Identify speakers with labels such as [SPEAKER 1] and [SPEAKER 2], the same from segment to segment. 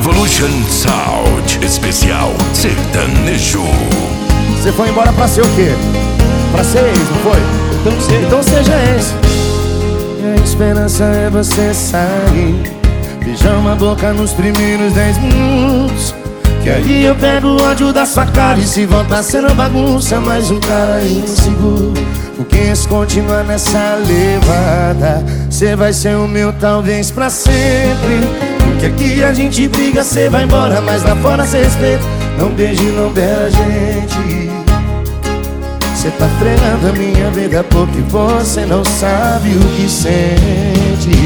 [SPEAKER 1] Revolution Sound Especial Sertanejo.
[SPEAKER 2] Você foi embora pra ser o quê? Pra ser ex, não foi? Então seja ex. A esperança é você sair, beijar uma boca nos primeiros 10 minutos, que aí eu pego o ódio da sua cara. E se voltar sendo bagunça, mais um cara inseguro. Porque se continuar nessa levada, cê vai ser o meu talvez pra sempre. Porque aqui a gente briga, cê vai embora, mas lá fora cê respeita. Não beije, não beira a gente. Cê tá fregando a minha vida porque você não sabe o que sente.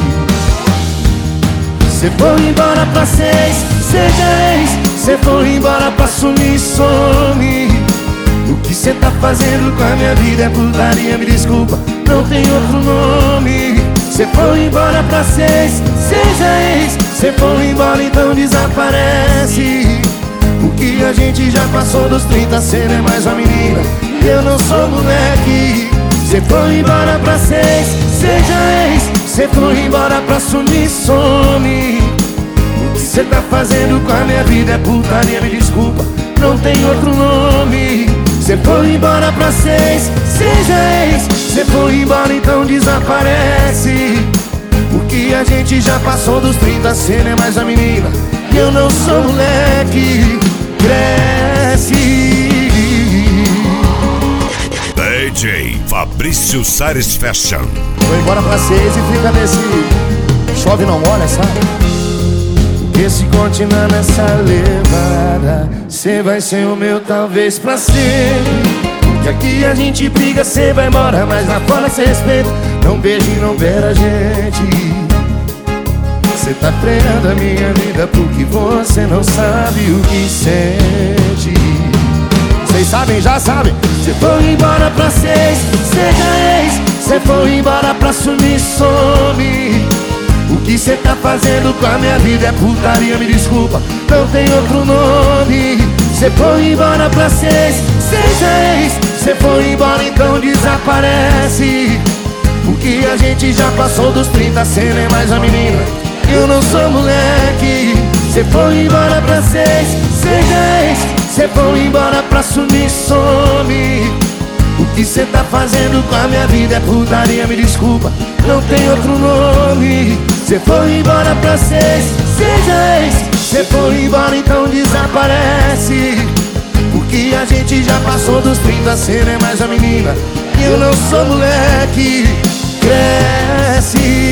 [SPEAKER 2] Cê foi embora pra seis, seja ex. Cê foi embora pra sumir, some. O que cê tá fazendo com a minha vida é putaria, me desculpa, não tem outro nome. Cê foi embora pra seis, seja ex. Cê foi embora, então desaparece. Porque a gente já passou dos 30, cê não é mais uma menina e eu não sou moleque. Cê foi embora pra seis, seja ex. Cê foi embora pra sumir, some. O que cê tá fazendo com a minha vida é putaria, me desculpa, não tem outro nome. Cê foi embora pra seis, seja ex. Cê foi embora, então desaparece. Porque a gente já passou dos 30, cê não é mais a menina e eu não sou moleque. Cresce.
[SPEAKER 1] DJ Fabrício Sares Fashion.
[SPEAKER 2] Foi embora pra seis e fica nesse chove não molha, sabe? Porque se continuar nessa levada, cê vai ser o meu talvez pra sempre. Porque aqui a gente briga, cê vai embora, mas lá fora cê respeita. Não beije, não beira a gente. Cê tá freando a minha vida porque você não sabe o que sente. Vocês sabem, já sabem. Cê foi embora pra seis, seja ex. Cê foi embora pra sumir, some. O que cê tá fazendo com a minha vida é putaria, me desculpa, não tem outro nome. Cê foi embora pra seis, seja ex. Cê foi embora, então desaparece. Porque a gente já passou dos 30, cê não é mais a menina, eu não sou moleque. Cê foi embora pra seis, seja ex. Cê foi embora pra sumir, some. O que cê tá fazendo com a minha vida é putaria, me desculpa, não tem outro nome. Cê foi embora pra seis, seja ex. Cê foi embora, então desaparece. Porque a gente já passou dos 30, cê não é mais a menina e eu não sou moleque. Cresce.